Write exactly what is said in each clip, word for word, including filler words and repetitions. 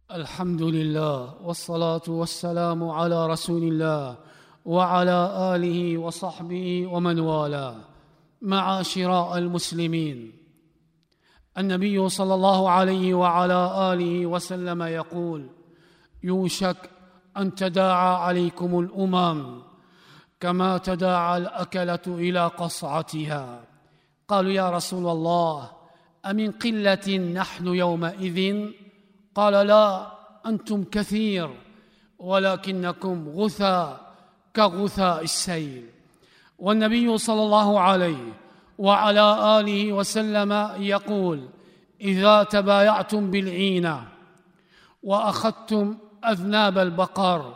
الحمد لله والصلاة والسلام على رسول الله وعلى آله وصحبه ومن والاه. معاشر المسلمين، النبي صلى الله عليه وعلى آله وسلم يقول: يوشك أن تداعى عليكم الأمم كما تداعى الأكلة إلى قصعتها. قالوا: يا رسول الله، أمن قلة نحن يومئذ؟ قال: لا، أنتم كثير ولكنكم غثاء كغثاء السيل. والنبي صلى الله عليه وعلى آله وسلم يقول: إذا تبايعتم بالعينة وأخذتم أذناب البقر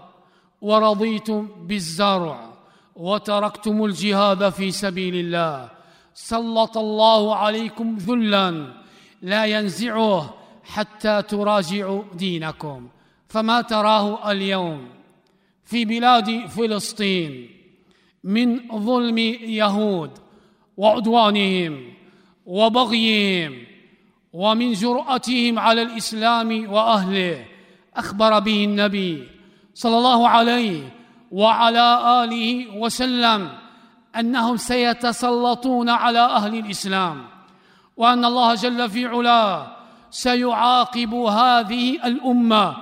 ورضيتم بالزرع وتركتم الجهاد في سبيل الله سلط الله عليكم ذلا لا ينزعه حتى تراجعوا دينكم. فما تراه اليوم في بلاد فلسطين من ظلم يهود وعدوانهم وبغيهم ومن جرأتهم على الإسلام وأهله، أخبر به النبي صلى الله عليه وعلى آله وسلم أنهم سيتسلطون على أهل الإسلام، وأن الله جل في علاه سيعاقب هذه الأمة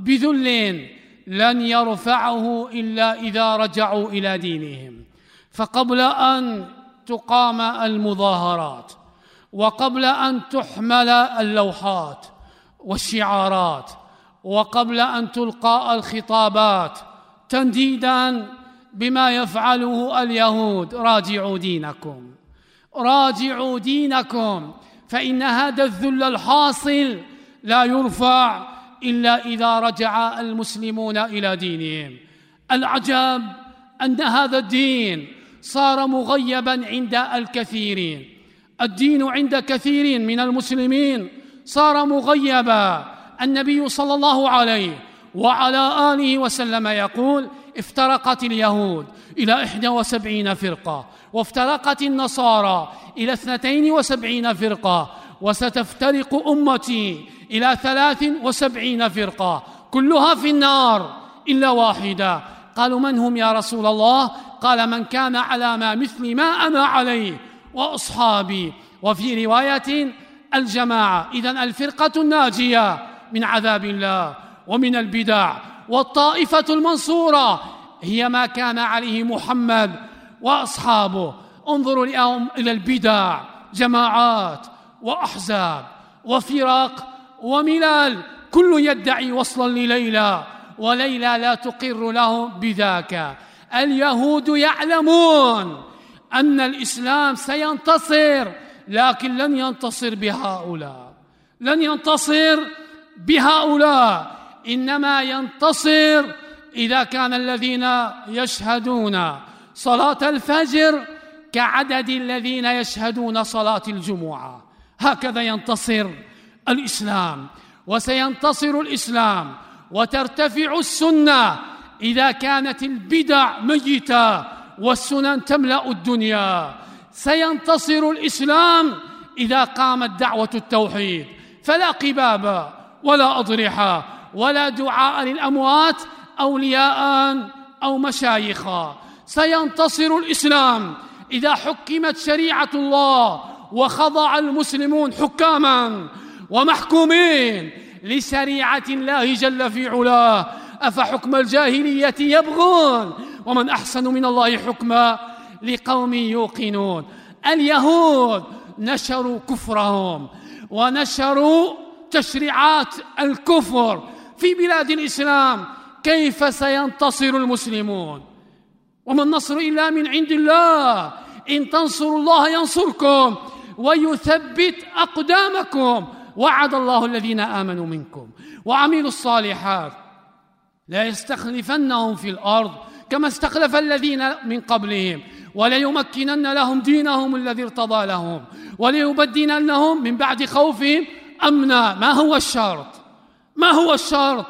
بذل لن يرفعه إلا إذا رجعوا إلى دينهم. فقبل أن تقام المظاهرات وقبل أن تحمل اللوحات والشعارات وقبل أن تلقى الخطابات تنديداً بما يفعله اليهود، راجعوا دينكم، راجعوا دينكم، فإن هذا الذل الحاصل لا يرفع إلا إذا رجع المسلمون إلى دينهم. العجب أن هذا الدين صار مغيباً عند الكثيرين، الدين عند كثير من المسلمين صار مغيباً. النبي صلى الله عليه وعلى آله وسلم يقول: افترقت اليهود إلى إحدى وسبعين فرقة، وافترقت النصارى إلى اثنتين وسبعين فرقة، وستفترق أمتي إلى ثلاث وسبعين فرقة كلها في النار إلا واحدة. قالوا: من هم يا رسول الله؟ قال: من كان على ما مثل ما أنا عليه وأصحابي. وفي رواية: الجماعة. إذن الفرقة الناجية من عذاب الله ومن البدع، والطائفة المنصورة هي ما كان عليه محمد وأصحابه. انظروا اليوم إلى البدع، جماعات وأحزاب وفرق وملال، كل يدعي وصلا لليلى، وليلى لا تقر له بذاك. اليهود يعلمون أن الإسلام سينتصر، لكن لن ينتصر بهؤلاء، لن ينتصر بهؤلاء، إنما ينتصر إذا كان الذين يشهدون صلاة الفجر كعدد الذين يشهدون صلاة الجمعة. هكذا ينتصر الإسلام، وسينتصر الإسلام وترتفع السنة إذا كانت البدع ميتة والسنن تملأ الدنيا. سينتصر الإسلام إذا قامت دعوة التوحيد، فلا قباب ولا أضرحة ولا دعاء للأموات أولياء أو مشايخا. سينتصر الإسلام إذا حكمت شريعة الله وخضع المسلمون حكاما ومحكومين لشريعة الله جل في علاه. أفحكم الجاهلية يبغون ومن أحسن من الله حكما لقوم يوقنون. اليهود نشروا كفرهم ونشروا تشريعات الكفر في بلاد الإسلام. كيف سينتصر المسلمون؟ وما النصر إلا من عند الله. إن تنصروا الله ينصركم ويثبت أقدامكم. وعد الله الذين آمنوا منكم وعملوا الصالحات لا يستخلفنهم في الأرض كما استخلف الذين من قبلهم وليمكنن لهم دينهم الذي ارتضى لهم وليبدلنهم من بعد خوفهم أمنا. ما هو الشرط؟ ما هو الشرط؟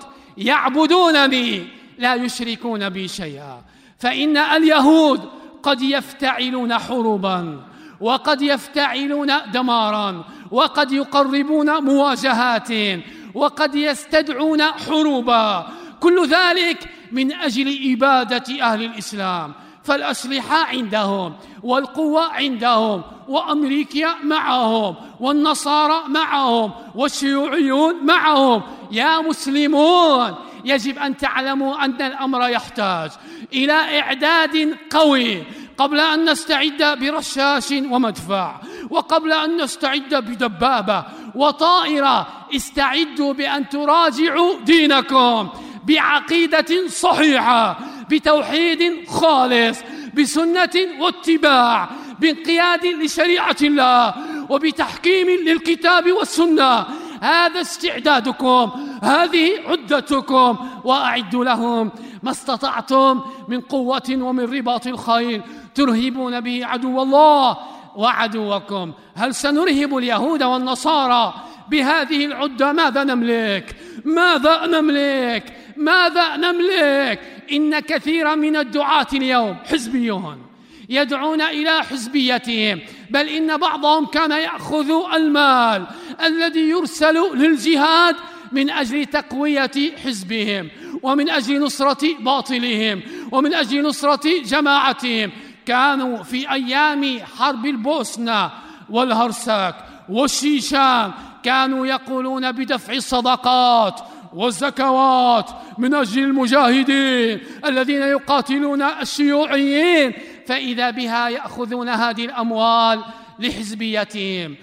يعبدونني لا يشركون بي شيئا. فإن اليهود قد يفتعلون حروبا وقد يفتعلون دمارا وقد يقربون مواجهات وقد يستدعون حروبا، كل ذلك من أجل إبادة أهل الإسلام. فالأسلحة عندهم والقوة عندهم، وأمريكا معهم والنصارى معهم والشيوعيون معهم. يا مسلمون، يجب أن تعلموا أن الأمر يحتاج إلى إعداد قوي قبل أن نستعد برشاش ومدفع، وقبل أن نستعد بدبابة وطائرة. استعدوا بأن تراجعوا دينكم بعقيدة صحيحة، بتوحيد خالص، بسنة واتباع، بانقياد لشريعة الله، وبتحكيم للكتاب والسنة. هذا استعدادكم، هذه عدتكم، وأعدوا لهم ما استطعتم من قوة ومن رباط الخيل ترهبون به عدو الله وعدوكم. هل سنرهب اليهود والنصارى بهذه العدة؟ ماذا نملك؟ ماذا نملك؟ ماذا نملك؟ إن كثيرا من الدعاة اليوم حزبيون يدعون إلى حزبيتهم، بل إن بعضهم كان يأخذ المال الذي يرسل للجهاد من أجل تقوية حزبهم، ومن أجل نصرة باطلهم، ومن أجل نصرة جماعتهم. كانوا في أيام حرب البوسنة والهرسك والشيشان كانوا يقولون بدفع الصدقات والزكوات من أجل المجاهدين الذين يقاتلون الشيوعيين، فإذا بها يأخذون هذه الأموال لحزبيتهم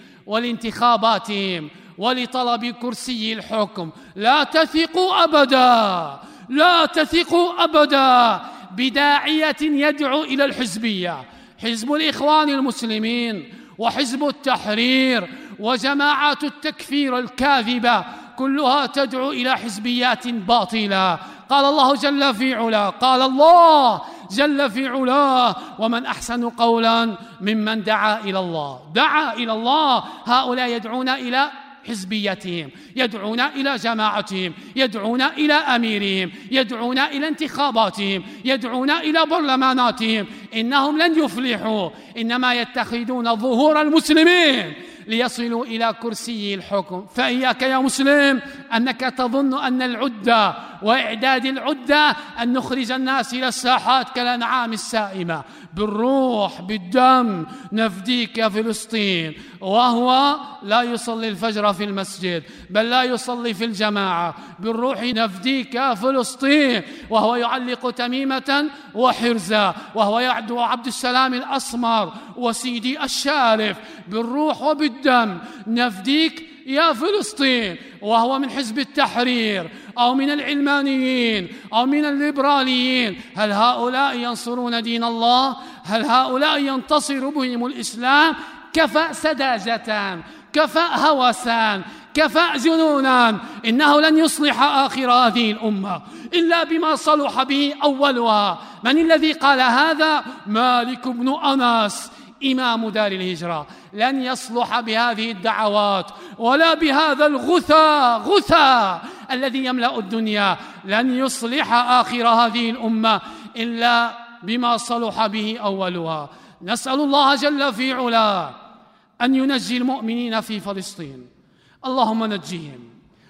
ولانتخاباتهم ولطلب كرسي الحكم. لا تثقوا أبدا، لا تثقوا أبدا بداعية يدعو إلى الحزبية. حزب الإخوان المسلمين وحزب التحرير وجماعات التكفير الكاذبة كلها تدعو إلى حزبيات باطلة. قال الله جل في علاه، قال الله جل في علاه: ومن أحسن قولا ممن دعا إلى الله. دعا إلى الله. هؤلاء يدعون إلى حزبيتهم، يدعون إلى جماعتهم، يدعون إلى أميرهم، يدعون إلى انتخاباتهم، يدعون إلى برلماناتهم. إنهم لن يفلحوا، إنما يتخذون ظهور المسلمين ليصلوا إلى كرسي الحكم. فإياك يا مسلم أنك تظن أن العدة وإعداد العدة أن نخرج الناس إلى الساحات كالأنعام السائمة بالروح بالدم نفديك يا فلسطين، وهو لا يصلي الفجر في المسجد، بل لا يصلي في الجماعة. بالروح نفديك يا فلسطين، وهو يعلق تميمة وحرزة، وهو يعدو عبد السلام الأسمر وسيدي الشارف. بالروح وبالدم نفديك يا فلسطين، وهو من حزب التحرير أو من العلمانيين أو من الليبراليين. هل هؤلاء ينصرون دين الله؟ هل هؤلاء ينتصر بهم الإسلام؟ كفى سذاجة، كفى هوسا، كفى جنونا. إنه لن يصلح آخر هذه الأمة إلا بما صلح به أولها. من الذي قال هذا؟ مالك بن أنس إمام دار الهجرة. لن يصلح بهذه الدعوات ولا بهذا الغثى غثى الذي يملأ الدنيا، لن يصلح آخر هذه الأمة إلا بما صلح به أولها. نسأل الله جل في علاه أن ينجي المؤمنين في فلسطين. اللهم نجيهم،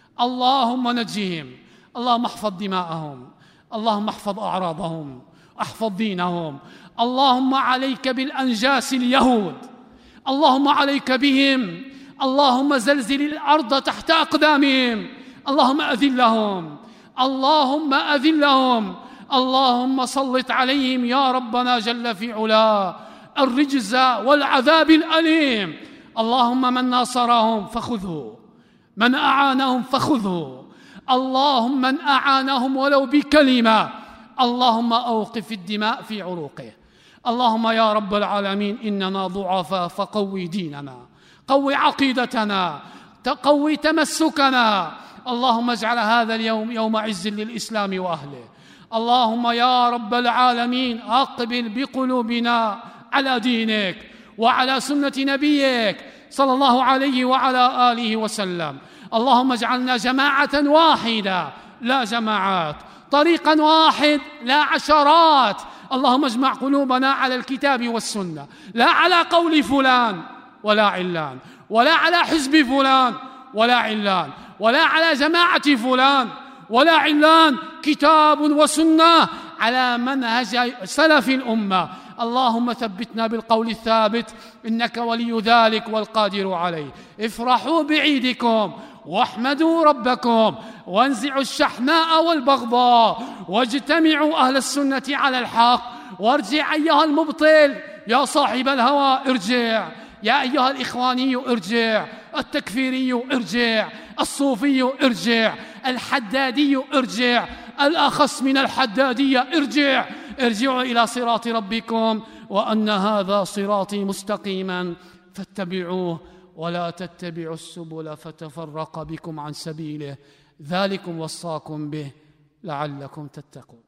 اللهم نجيهم، اللهم احفظ دماءهم، اللهم احفظ أعراضهم، احفظ دينهم. اللهم عليك بالأنجاس اليهود، اللهم عليك بهم، اللهم زلزل الأرض تحت أقدامهم، اللهم أذلهم، اللهم أذلهم، اللهم سلط عليهم يا ربنا جل في علاه الرجز والعذاب الأليم. اللهم من ناصرهم فخذه، من أعانهم فخذه، اللهم من أعانهم ولو بكلمة، اللهم أوقف الدماء في عروقه. اللهم يا رب العالمين إننا ضعفاء فقوي ديننا، قوي عقيدتنا، تقوي تمسكنا. اللهم اجعل هذا اليوم يوم عز للإسلام وأهله. اللهم يا رب العالمين أقبل بقلوبنا على دينك وعلى سنة نبيك صلى الله عليه وعلى آله وسلم. اللهم اجعلنا جماعة واحدة لا جماعات، طريقا واحد لا عشرات. اللهم اجمع قلوبنا على الكتاب والسنة، لا على قول فلان ولا علان، ولا على حزب فلان ولا علان، ولا على جماعة فلان ولا علان، كتاب وسنة على منهج سلف الأمة. اللهم ثبتنا بالقول الثابت، إنك ولي ذلك والقادر عليه. افرحوا بعيدكم واحمدوا ربكم وانزعوا الشحناء والبغضاء واجتمعوا أهل السنة على الحق. وارجع أيها المبطل يا صاحب الهوى، ارجع يا أيها الإخواني، ارجع التكفيري، ارجع الصوفي، ارجع الحدادي، ارجع الأخص من الحدادية، ارجع ارجعوا إلى صراط ربكم، وأن هذا صراطي مستقيما فاتبعوه ولا تتبعوا السبل فتفرق بكم عن سبيله، ذلكم وصاكم به لعلكم تتقون.